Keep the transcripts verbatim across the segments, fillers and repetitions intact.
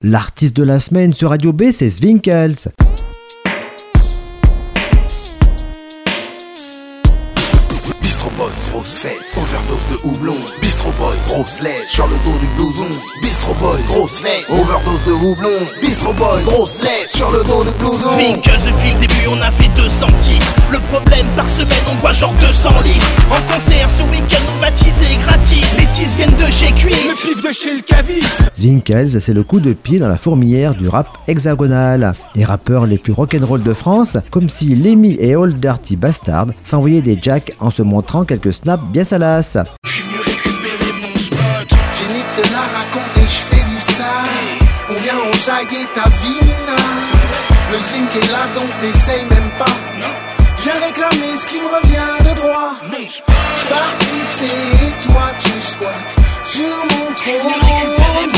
L'artiste de la semaine sur Radio B, c'est Zwinkels. Bistro Boys, grosse fête, overdose de houblon. Bistro Boys, grosse laisse sur le dos du blouson. Bistro Boys, grosse fête, overdose de houblon. Bistro Boys, grosse laisse sur le dos du blouson. Zwinkels, depuis le début on a fait deux cents titres. Le problème, par semaine on boit genre deux cents litres. En concert ce week-end on va teaser gratis. Les teas viennent de chez Cuit, le cliff de chez le caviste. Zwinkels, c'est le coup de pied dans la fourmilière du rap hexagonal. Les rappeurs les plus rock'n'roll de France, comme si Lemmy et Old Dirty Bastard s'envoyaient des jacks en se montrant quelques snaps bien salaces. J'suis venu récupérer mon spot. Fini de te la raconter, j'fais du sale. On vient enjailler ta vie, Nina. Le Zwink est là donc n'essaye même pas. Viens réclamer ce qui me revient de droit. J'partissais et toi tu squattes sur mon trône.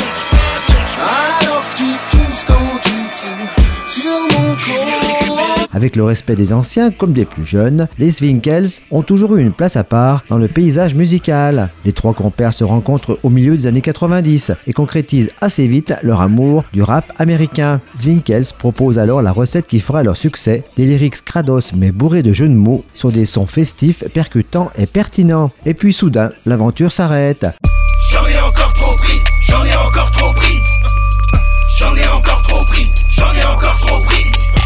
Alors que tu tousses quand tu tires sur mon cône. Avec le respect des anciens comme des plus jeunes, les Zwinkels ont toujours eu une place à part dans le paysage musical. Les trois compères se rencontrent au milieu des années quatre-vingt-dix et concrétisent assez vite leur amour du rap américain. Zwinkels propose alors la recette qui fera leur succès, des lyrics crados mais bourrés de jeux de mots sur des sons festifs, percutants et pertinents. Et puis soudain, l'aventure s'arrête. J'en ai encore trop pris, j'en ai encore trop pris. J'en ai encore trop pris, j'en ai encore trop pris.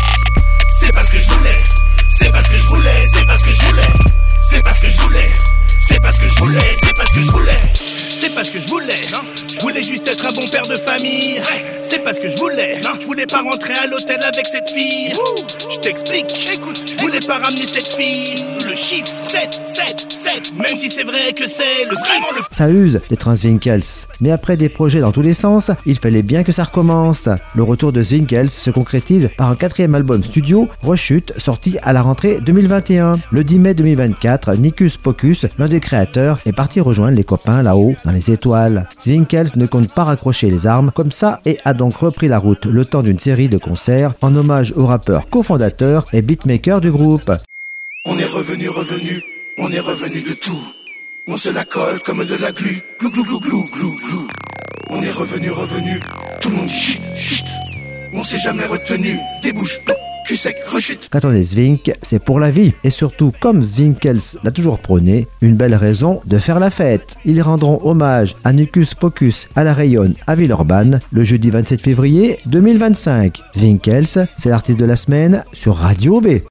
C'est parce que je voulais, c'est parce que je voulais, c'est parce que je voulais, c'est parce que je voulais, c'est parce que je voulais, c'est parce que je voulais, c'est parce que je voulais, non. Je voulais juste être un bon père de famille. C'est parce que je voulais, non. Je voulais pas rentrer à l'hôtel avec cette fille. Je t'explique, écoute, je voulais pas ramener cette fille. Le chiffre sept, sept, sept, même si c'est vrai que c'est le vraiment le... Ça use d'être un Zwinkels, mais après des projets dans tous les sens, il fallait bien que ça recommence. Le retour de Zwinkels se concrétise par un quatrième album studio, Rechute, sorti à la rentrée deux mille vingt et un. Le dix mai deux mille vingt-quatre, Nicus Pocus, l'un des créateurs, est parti rejoindre les copains là-haut, dans les étoiles. Zwinkels ne compte pas raccrocher les armes comme ça et a donc repris la route le temps d'une série de concerts en hommage au rappeur cofondateur et beatmaker du groupe. On est revenu, revenu, on est revenu de tout. On se la colle comme de la glu, glou glou glou glou glou glou. On est revenu, revenu, tout le monde dit chut, chut. On s'est jamais retenu, débouche, cul sec, rechute. Quand on est Zwink, c'est pour la vie. Et surtout, comme Zwinkels l'a toujours prôné, une belle raison de faire la fête. Ils rendront hommage à Nicus Pocus à la Rayonne à Villeurbanne le jeudi vingt-sept février deux mille vingt-cinq. Zwinkels, c'est l'artiste de la semaine sur Radio B.